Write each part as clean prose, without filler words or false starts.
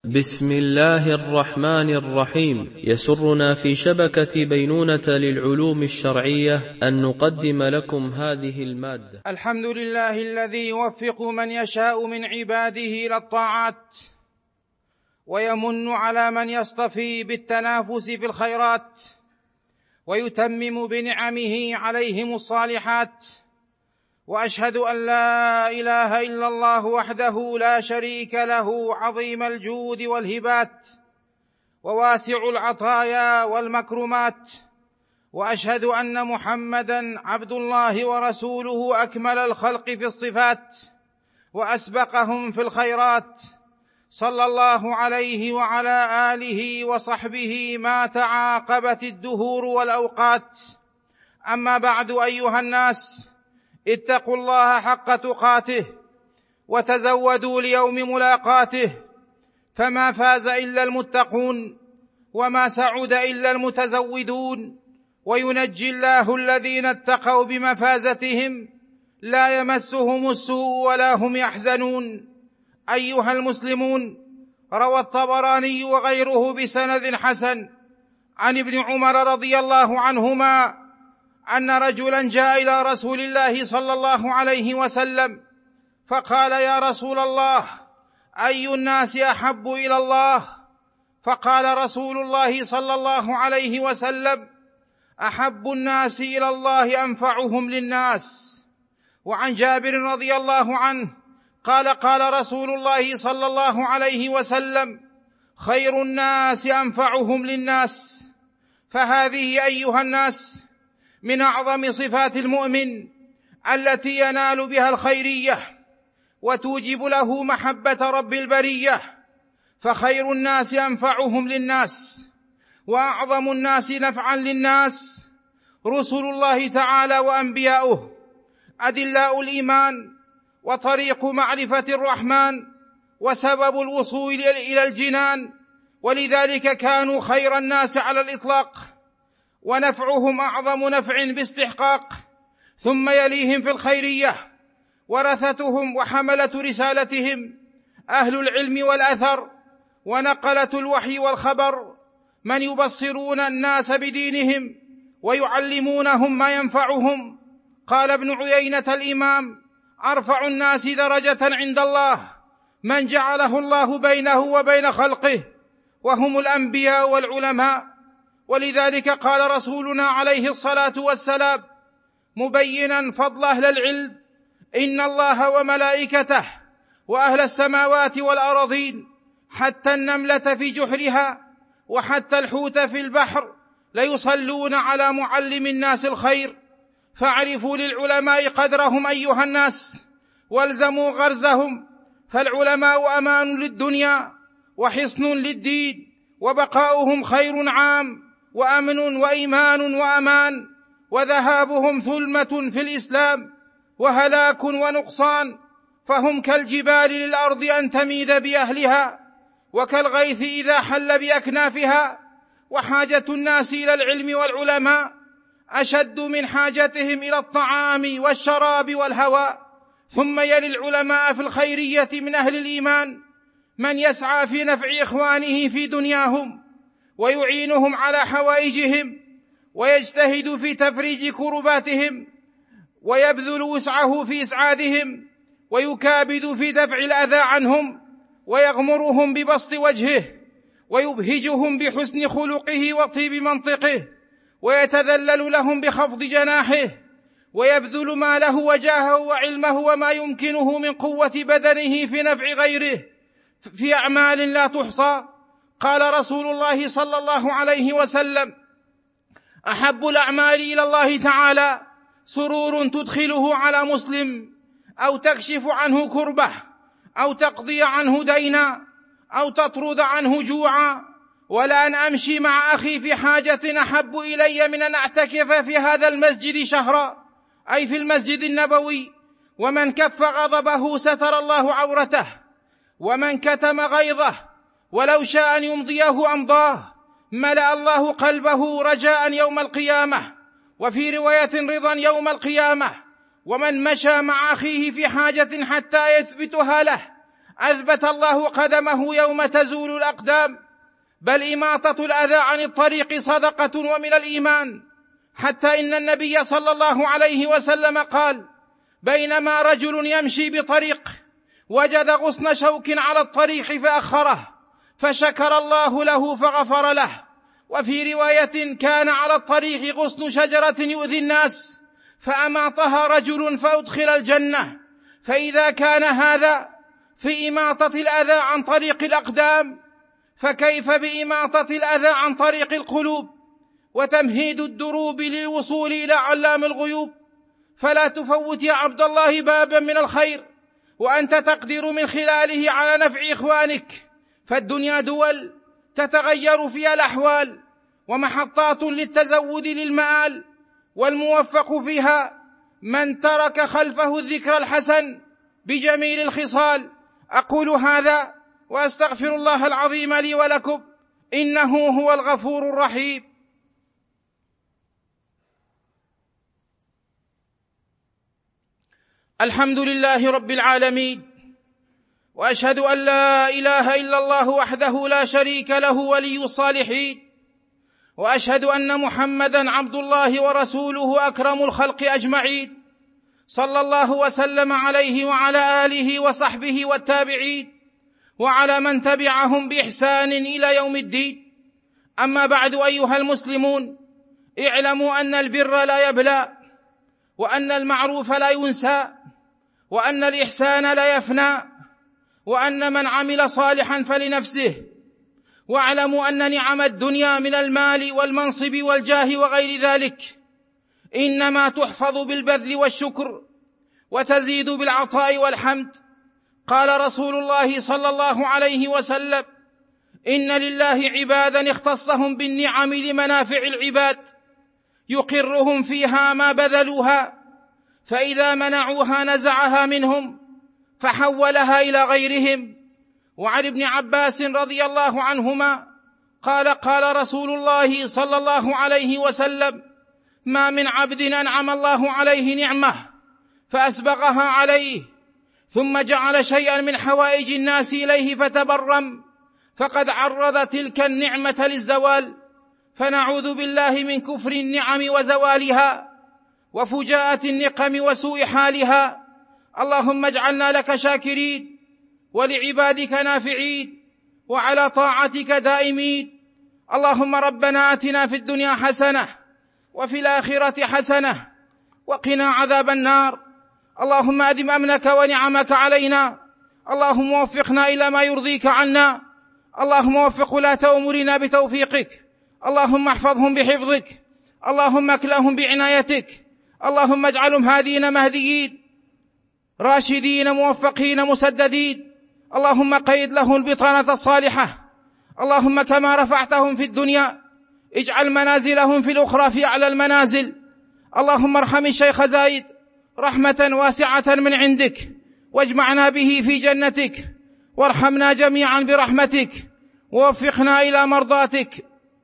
بسم الله الرحمن الرحيم. يسرنا في شبكة بينونة للعلوم الشرعية أن نقدم لكم هذه المادة. الحمد لله الذي يوفق من يشاء من عباده إلى الطاعات، ويمن على من يصطفي بالتنافس في الخيرات، ويتمم بنعمه عليهم الصالحات. وأشهد أن لا إله إلا الله وحده لا شريك له، عظيم الجود والهبات وواسع العطايا والمكرمات. وأشهد أن محمدًا عبد الله ورسوله، أكمل الخلق في الصفات وأسبقهم في الخيرات، صلى الله عليه وعلى آله وصحبه ما تعاقبت الدهور والأوقات. أما بعد، أيها الناس، اتقوا الله حق تقاته وتزودوا ليوم ملاقاته، فما فاز إلا المتقون وما سعد إلا المتزودون. وينجي الله الذين اتقوا بمفازتهم، لا يمسهم السوء ولا هم يحزنون. أيها المسلمون، روى الطبراني وغيره بسند حسن عن ابن عمر رضي الله عنهما أن رجلا جاء إلى رسول الله صلى الله عليه وسلم فقال: يا رسول الله، أي الناس أحب إلى الله؟ فقال رسول الله صلى الله عليه وسلم: أحب الناس إلى الله أنفعهم للناس. وعن جابر رضي الله عنه قال: قال رسول الله صلى الله عليه وسلم: خير الناس أنفعهم للناس. فهذه أيها الناس من أعظم صفات المؤمن التي ينال بها الخيرية وتوجب له محبة رب البرية. فخير الناس أنفعهم للناس، وأعظم الناس نفعا للناس رسل الله تعالى وأنبياؤه، أدلاء الإيمان وطريق معرفة الرحمن وسبب الوصول إلى الجنان، ولذلك كانوا خير الناس على الإطلاق، ونفعهم أعظم نفع باستحقاق. ثم يليهم في الخيرية ورثتهم وحملة رسالتهم، أهل العلم والأثر ونقلة الوحي والخبر، من يبصرون الناس بدينهم ويعلمونهم ما ينفعهم. قال ابن عيينة الإمام: أرفع الناس درجة عند الله من جعله الله بينه وبين خلقه، وهم الأنبياء والعلماء. ولذلك قال رسولنا عليه الصلاة والسلام مبينا فضل أهل العلم: إن الله وملائكته وأهل السماوات والأرضين، حتى النملة في جحرها وحتى الحوت في البحر، ليصلون على معلم الناس الخير. فاعرفوا للعلماء قدرهم أيها الناس، والزموا غرزهم، فالعلماء أمان للدنيا وحصن للدين، وبقاؤهم خير عام وأمن وإيمان وأمان، وذهابهم ثلمة في الإسلام وهلاك ونقصان. فهم كالجبال للأرض أن تميد بأهلها، وكالغيث إذا حل بأكنافها. وحاجة الناس إلى العلم والعلماء أشد من حاجتهم إلى الطعام والشراب والهواء. ثم يلي العلماء في الخيرية من أهل الإيمان من يسعى في نفع إخوانه في دنياهم ويعينهم على حوائجهم، ويجتهد في تفريج كرباتهم، ويبذل وسعه في إسعادهم، ويكابد في دفع الأذى عنهم، ويغمرهم ببسط وجهه، ويبهجهم بحسن خلقه وطيب منطقه، ويتذلل لهم بخفض جناحه، ويبذل ماله وجاهه وعلمه وما يمكنه من قوة بدنه في نفع غيره في أعمال لا تحصى. قال رسول الله صلى الله عليه وسلم: أحب الأعمال إلى الله تعالى سرور تدخله على مسلم، أو تكشف عنه كربة، أو تقضي عنه دينا، أو تطرد عنه جوعا. ولأن أمشي مع أخي في حاجة أحب إلي من أن أعتكف في هذا المسجد شهرا، أي في المسجد النبوي. ومن كف غضبه ستر الله عورته، ومن كتم غيظه ولو شاء أن يمضيه أمضاه، ملأ الله قلبه رجاء يوم القيامة، وفي رواية رضا يوم القيامة. ومن مشى مع أخيه في حاجة حتى يثبتها له، أثبت الله قدمه يوم تزول الأقدام، بل إماطة الأذى عن الطريق صدقة ومن الإيمان، حتى إن النبي صلى الله عليه وسلم قال: بينما رجل يمشي بطريق وجد غصن شوك على الطريق فأخره، فشكر الله له فغفر له. وفي رواية: كان على الطريق غصن شجرة يؤذي الناس فأماطها رجل فأدخل الجنة. فإذا كان هذا في إماطة الأذى عن طريق الأقدام، فكيف بإماطة الأذى عن طريق القلوب وتمهيد الدروب للوصول إلى علام الغيوب؟ فلا تفوت يا عبد الله بابا من الخير وأنت تقدر من خلاله على نفع إخوانك، فالدنيا دول تتغير فيها الأحوال ومحطات للتزود للمآل، والموفق فيها من ترك خلفه الذكر الحسن بجميل الخصال. أقول هذا وأستغفر الله العظيم لي ولكم، إنه هو الغفور الرحيم. الحمد لله رب العالمين، وأشهد أن لا إله إلا الله وحده لا شريك له ولي الصالحين، وأشهد أن محمدا عبد الله ورسوله أكرم الخلق أجمعين، صلى الله وسلم عليه وعلى آله وصحبه والتابعين وعلى من تبعهم بإحسان إلى يوم الدين. أما بعد، أيها المسلمون، اعلموا أن البر لا يبلى، وأن المعروف لا ينسى، وأن الإحسان لا يفنى، وأن من عمل صالحا فلنفسه. واعلموا أن نعم الدنيا من المال والمنصب والجاه وغير ذلك إنما تحفظ بالبذل والشكر، وتزيد بالعطاء والحمد. قال رسول الله صلى الله عليه وسلم: إن لله عبادا اختصهم بالنعم لمنافع العباد، يقرهم فيها ما بذلوها، فإذا منعوها نزعها منهم فحولها إلى غيرهم. وعن ابن عباس رضي الله عنهما قال: قال رسول الله صلى الله عليه وسلم: ما من عبد أنعم الله عليه نعمة فأسبغها عليه ثم جعل شيئا من حوائج الناس إليه فتبرم، فقد عرض تلك النعمة للزوال. فنعوذ بالله من كفر النعم وزوالها، وفجاءة النقم وسوء حالها. اللهم اجعلنا لك شاكرين، ولعبادك نافعين، وعلى طاعتك دائمين. اللهم ربنا آتنا في الدنيا حسنة وفي الآخرة حسنة وقنا عذاب النار. اللهم أدم أمنك ونعمك علينا. اللهم وفقنا إلى ما يرضيك عنا. اللهم وفق ولاة أمورنا بتوفيقك. اللهم احفظهم بحفظك. اللهم اكلهم بعنايتك. اللهم اجعلهم هادين مهديين راشدين موفقين مسددين. اللهم قيد لهم البطانة الصالحة. اللهم كما رفعتهم في الدنيا اجعل منازلهم في الأخرى في أعلى المنازل. اللهم ارحم الشيخ زايد رحمة واسعة من عندك، واجمعنا به في جنتك، وارحمنا جميعا برحمتك، ووفقنا إلى مرضاتك.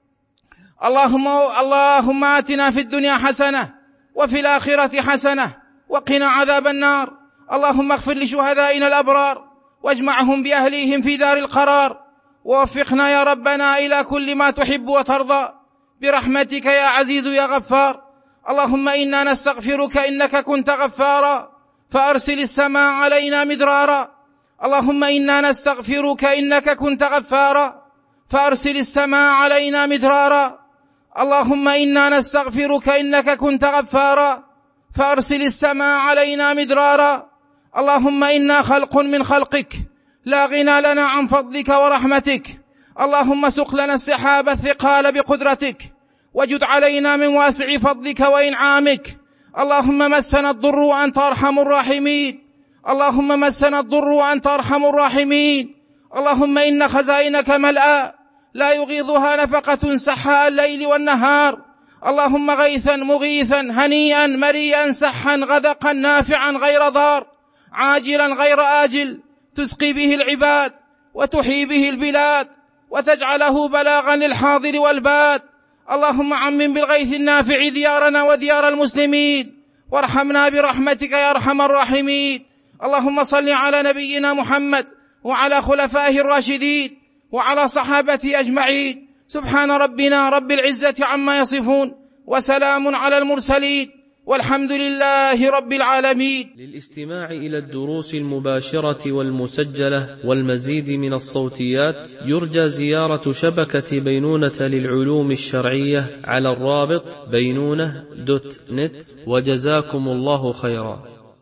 اللهم آتنا في الدنيا حسنة وفي الآخرة حسنة وقنا عذاب النار. اللهم اغفر لشهدائنا الأبرار واجمعهم بأهليهم في دار القرار، ووفقنا يا ربنا إلى كل ما تحب وترضى برحمتك يا عزيز يا غفار. اللهم إنا نستغفرك إنك كنت غفارا فأرسل السماء علينا مدرارا. اللهم إنا نستغفرك إنك كنت غفارا فأرسل السماء علينا مدرارا. اللهم إنا نستغفرك إنك كنت غفارا فأرسل السماء علينا مدرارا. اللهم إنا خلق من خلقك لا غنى لنا عن فضلك ورحمتك. اللهم سق لنا السحاب الثقال بقدرتك، وجد علينا من واسع فضلك وإنعامك. اللهم مسنا الضر وأنت أرحم الراحمين. اللهم مسنا الضر وأنت أرحم الراحمين. اللهم إن خزائنك ملأى لا يغيضها نفقة سحاء الليل والنهار. اللهم غيثا مغيثا هنيئا مريئا سحا غدقا نافعا غير ضار عاجلا غير آجل، تسقي به العباد وتحيي به البلاد وتجعله بلاغا للحاضر والباد. اللهم عمم بالغيث النافع ديارنا وديار المسلمين، وارحمنا برحمتك يا أرحم الراحمين. اللهم صل على نبينا محمد وعلى خلفائه الراشدين وعلى صحابته أجمعين. سبحان ربنا رب العزة عما يصفون، وسلام على المرسلين، والحمد لله رب العالمين. للاستماع إلى الدروس المباشرة والمسجلة والمزيد من الصوتيات يرجى زيارة شبكة بينونة للعلوم الشرعية على الرابط بينونة.net. وجزاكم الله خيرا.